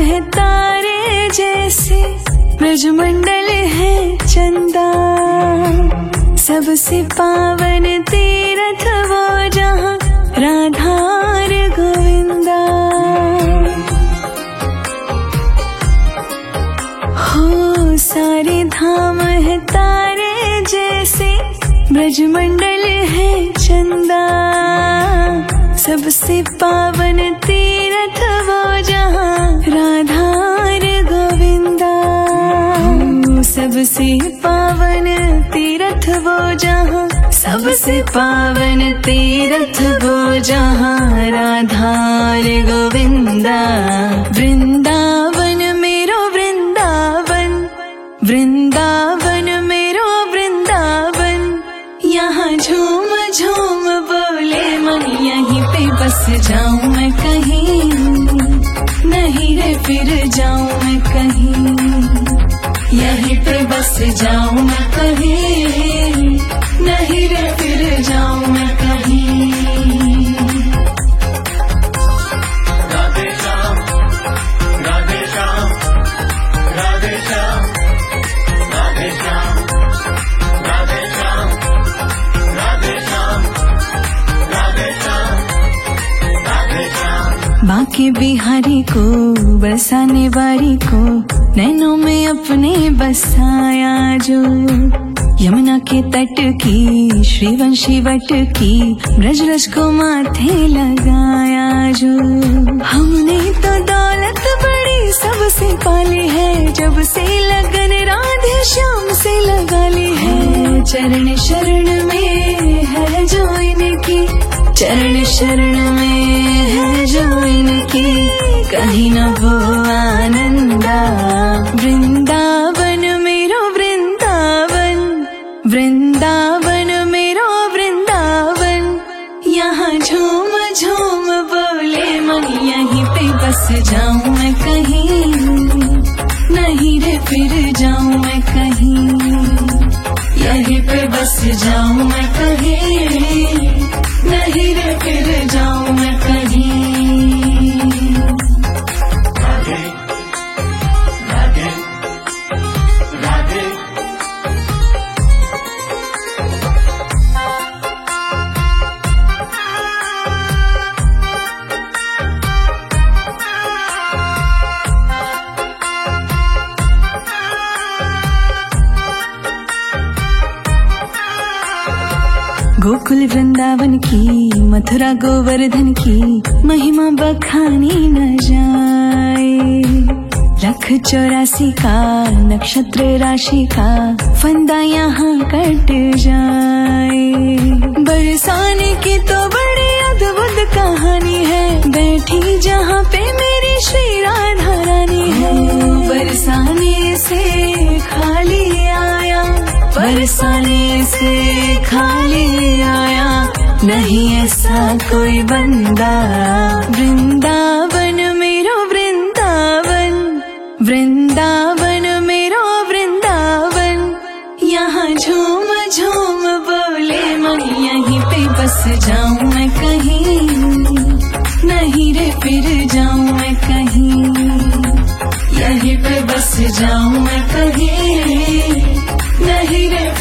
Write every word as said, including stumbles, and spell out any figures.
है तारे जैसे, ब्रजमंडल है चंदा। सबसे पावन तीरथ वो जहाँ, राधा और गोविंदा। हो सारे धाम है तारे जैसे, ब्रजमंडल है चंदा। सबसे पावन तीरथ वो जहाँ, राधा और गोविंदा। सबसे पावन तीरथ वो जहाँ, सबसे पावन तीरथ वो जहाँ, राधा और गोविंदा। वृंदावन मेरो वृंदावन, वृंदावन मेरो वृंदावन। यहाँ झूम झूम बोले मन, यहीं पे बस जाऊं मैं कहीं, नहीं रे फिर जाऊं मैं कहीं। यहीं पे बस जाऊं मैं कहीं, नहीं रे फिर जाऊं मैं कहीं। राधे श्याम, राधे श्याम, राधे श्याम, राधे श्याम, राधे श्याम, राधे श्याम, राधे श्याम, राधे श्याम। बांके बिहारी को बरसाने वारी को, नैनों में अपने बसाया जो। यमुना के तट की श्रीवंशी वट की, ब्रजरज को माथे लगाया जो। हमने तो दौलत बड़ी सबसे पाली है, जब से लगन राधे श्याम से लगा ली है। चरण शरण में है जो इनकी, चरण शरण में है जो इनकी, कहीं न वो आनंदा। वृंदावन मेरो वृंदावन, वृंदावन मेरो वृंदावन। यहाँ झूम झूम बोले मन, यहीं पे बस जाऊं मैं कहीं, नहीं रे फिर जाऊं मैं कहीं। यहीं पे बस जाऊं मैं कहीं, नहीं रे फिर जाऊं मैं कहीं। राधे राधे राधे, गोकुल वृंदावन की, मथुरा गोवर्धन की, महिमा बखानी न जाए। लख चौरासी का नक्षत्र राशि का, फंदा यहाँ कट जाए। बरसाने की तो बड़ी अद्भुत कहानी है, बैठी जहाँ पे मेरी श्री राधा रानी है। बरसाने से खाली आया, बरसाने से खाली आया, नहीं ऐसा कोई बंदा। वृंदावन मेरो वृंदावन, वृंदावन मेरो वृंदावन। यहाँ झूम झूम बोले मन, यहीं पे बस जाऊं मैं कहीं, नहीं रे फिर जाऊं मैं कहीं। यहीं पे बस जाऊं मैं कहीं, नहीं रे